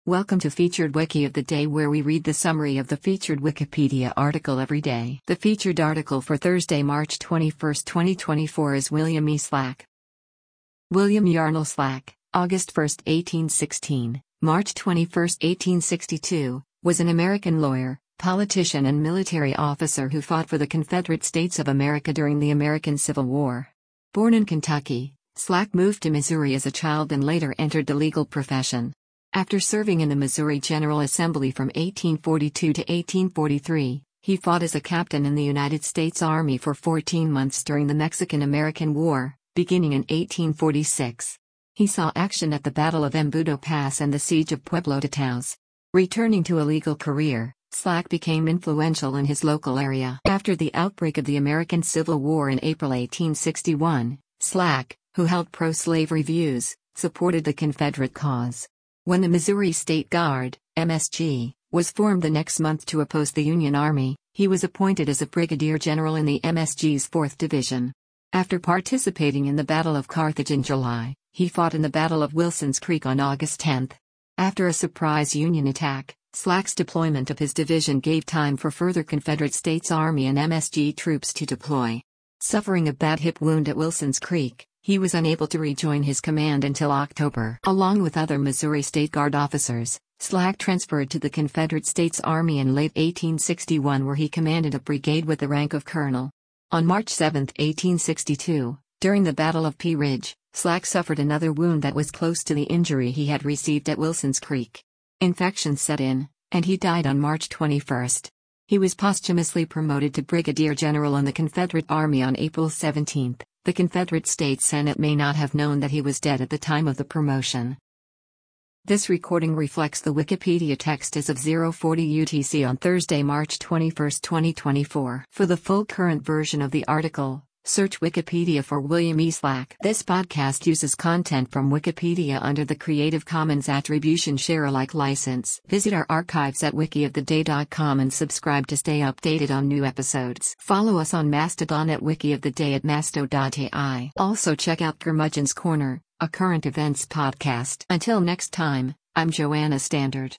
Welcome to Featured Wiki of the Day, where we read the summary of the featured Wikipedia article every day. The featured article for Thursday, March 21, 2024 is William E. Slack. William Yarnell Slack, August 1, 1816, March 21, 1862, was an American lawyer, politician and military officer who fought for the Confederate States of America during the American Civil War. Born in Kentucky, Slack moved to Missouri as a child and later entered the legal profession. After serving in the Missouri General Assembly from 1842 to 1843, he fought as a captain in the United States Army for 14 months during the Mexican-American War, beginning in 1846. He saw action at the Battle of Embudo Pass and the Siege of Pueblo de Taos. Returning to a legal career, Slack became influential in his local area. After the outbreak of the American Civil War in April 1861, Slack, who held pro-slavery views, supported the Confederate cause. When the Missouri State Guard, MSG, was formed the next month to oppose the Union Army, he was appointed as a brigadier general in the MSG's 4th Division. After participating in the Battle of Carthage in July, he fought in the Battle of Wilson's Creek on August 10. After a surprise Union attack, Slack's deployment of his division gave time for further Confederate States Army and MSG troops to deploy. Suffering a bad hip wound at Wilson's Creek, he was unable to rejoin his command until October. Along with other Missouri State Guard officers, Slack transferred to the Confederate States Army in late 1861, where he commanded a brigade with the rank of colonel. On March 7, 1862, during the Battle of Pea Ridge, Slack suffered another wound that was close to the injury he had received at Wilson's Creek. Infection set in, and he died on March 21. He was posthumously promoted to brigadier general in the Confederate Army on April 17. The Confederate States Senate may not have known that he was dead at the time of the promotion. This recording reflects the Wikipedia text as of 0:40 UTC on Thursday, March 21, 2024. For the full current version of the article, search Wikipedia for William E. Slack. This podcast uses content from Wikipedia under the Creative Commons Attribution Share-alike license. Visit our archives at wikioftheday.com and subscribe to stay updated on new episodes. Follow us on Mastodon at wikioftheday@masto.ai. Also check out Curmudgeon's Corner, a current events podcast. Until next time, I'm Joanna Standard.